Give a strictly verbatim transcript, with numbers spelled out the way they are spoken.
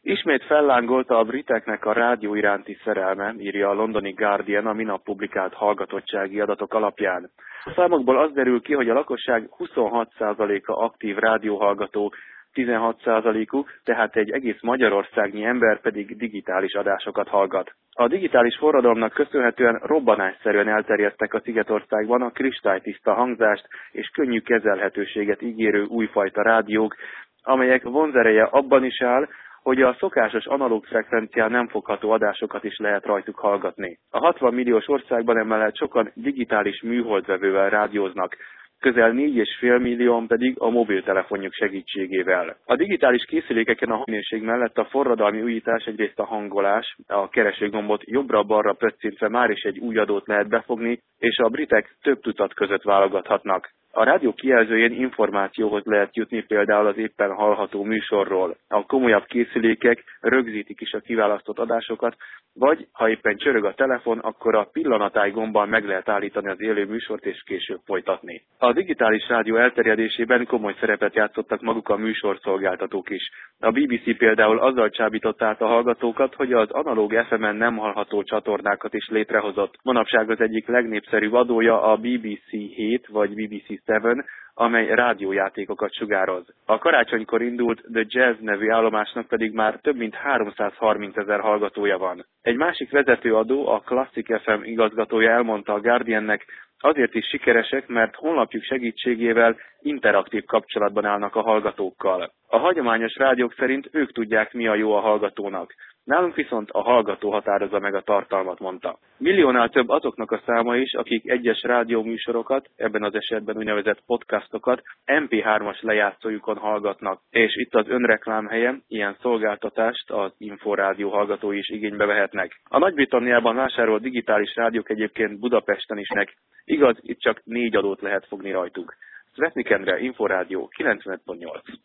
Ismét fellángolta a briteknek a rádió iránti szerelme, írja a londoni Guardian a minap publikált hallgatottsági adatok alapján. A számokból az derül ki, hogy a lakosság huszonhat százaléka aktív rádióhallgató, tizenhat százalékuk, tehát egy egész Magyarországnyi ember pedig digitális adásokat hallgat. A digitális forradalomnak köszönhetően robbanásszerűen elterjedtek a Szigetországban a kristálytiszta hangzást és könnyű kezelhetőséget ígérő újfajta rádiók, amelyek vonzereje abban is áll, hogy a szokásos analóg frekvencián nem fogható adásokat is lehet rajtuk hallgatni. A hatvan milliós országban emellett sokan digitális műholdvevővel rádióznak, közel négy és fél millióan pedig a mobiltelefonjuk segítségével. A digitális készülékeken a minőség mellett a forradalmi újítás egyrészt a hangolás, a keresőgombot jobbra-balra pöccintve már is egy új adót lehet befogni, és a britek több tucat között válogathatnak. A rádió kijelzőjén információhoz lehet jutni például az éppen hallható műsorról. A komolyabb készülékek rögzítik is a kiválasztott adásokat, vagy ha éppen csörög a telefon, akkor a pillanatáj gombbal meg lehet állítani az élő műsort és később folytatni. A digitális rádió elterjedésében komoly szerepet játszottak maguk a műsorszolgáltatók is. A bé bé cé például azzal csábított át a hallgatókat, hogy az analóg ef emen nem hallható csatornákat is létrehozott. Manapság az egyik legnépszerűbb adója a bé bé cé hét vagy bé bé cé hét, amely rádiójátékokat sugároz. A karácsonykor indult The Jazz nevű állomásnak pedig már több mint háromszázharminc ezer hallgatója van. Egy másik vezetőadó, a Classic ef em igazgatója elmondta a Guardiannek, azért is sikeresek, mert honlapjuk segítségével interaktív kapcsolatban állnak a hallgatókkal. A hagyományos rádiók szerint ők tudják, mi a jó a hallgatónak. Nálunk viszont a hallgató határozza meg a tartalmat, mondta. Milliónál több azoknak a száma is, akik egyes rádióműsorokat, ebben az esetben úgynevezett podcastokat em pé hármas lejátszójukon hallgatnak. És itt az önreklám helye, ilyen szolgáltatást az Inforádió hallgatói is igénybe vehetnek. A Nagy-Britanniában vásárolt digitális rádiók egyébként Budapesten is nek. Igaz, itt csak négy adót lehet fogni rajtuk. Szvetnik Endre, Inforádió kilencvenöt pont nyolc.